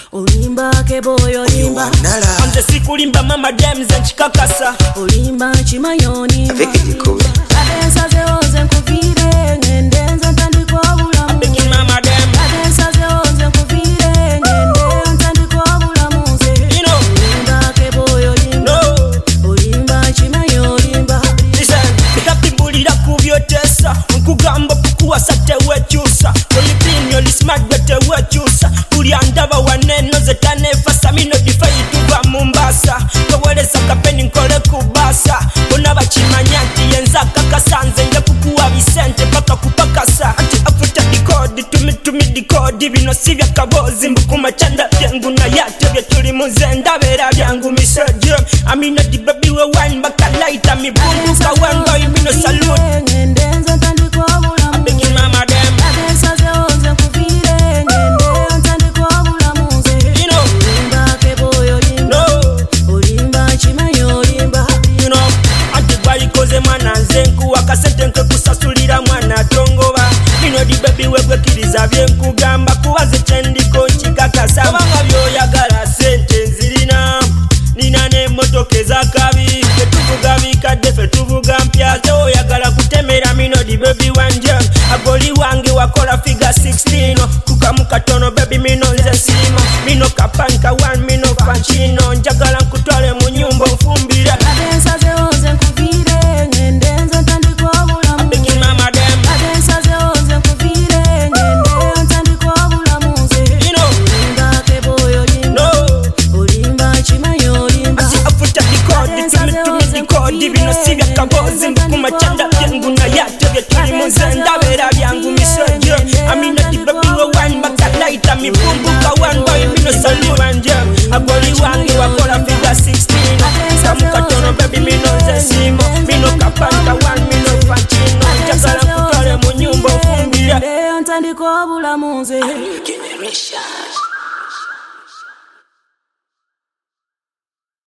Olimba keboyo limba Anze sikulimba mama demze nchikakasa Olimba chimanyo nimba Adensa zeoze nkuvire Ngendenza ntandikwa bulamuze Bigi mama dem Adensa zeoze nkuvire Ngendenza ntandikwa bulamuze Olimba keboyo limba Olimba chimanyo limba Listen, bikapibulira kubyotesa Nkugamba kukuwasa tewekyusa Olipini olismart tewekyusa Kulyandaba waneno zetanefasa Mino difai tuva Mombasa Koweleza kapeni nkole kubasa Bona bachimanya nti yenza kakasanze Nja kukuwa Vicente paka kupakasa Ati afuta dikodi tumi dikodi Bino sivya kabozi mbukuma chanda vyangu Na yate vya tuli muzenda vera vyangu misojo Amina di baby we wine baka laita mibungu Kawengo imino salute Ngendenza ntandikwa bulamuze Bigi mama dem Adensa zeoze nkuvire Ngendenza ntandikwa bulamuze Olimba keboyo limba Olimba chimanyo limba Anti gwalikoze mwana nze nkuwa kasente nke kusasulira mwana tongoba Bino di baby wegwekiriza byenkugamba kuba ze kyendiko nkikakasa Kubanga byoyagala sente nzirina Nina n'emmotoka ez'akabi Tetuvuga bikadde ffe tuvuga mpya Oyagala kutemera mino di baby wanje Agoli wange wakola figa 16 Kukamu katono baby mino nze sima Mino kapanka one mino fanchino Njagala nkutwale mu nyumba nfumbire Adensa zeoze nkuvire Ngendenza ntandikwa bulamuze Bigi mama dem Adensa zeoze nkuvire Ngendenza ntandikwa bulamuze Olimba keboyo limba Olimba chimanyo limba Ati afuta dikodi tumi dikodi Bino sivya kabozi mbukuma chanda vyangu Na yate vya tuli muzenda vera vyangu misojo Amina di baby we wine baka laita mibungu Kawengo imino sali wanje Agoli wange wakola figa 16 Kamu katono baby mino nze simo Mino kapanka one mino fanchino Njagala nkutwale mu nyumba nfumbire Ntandikwa bulamuze Generation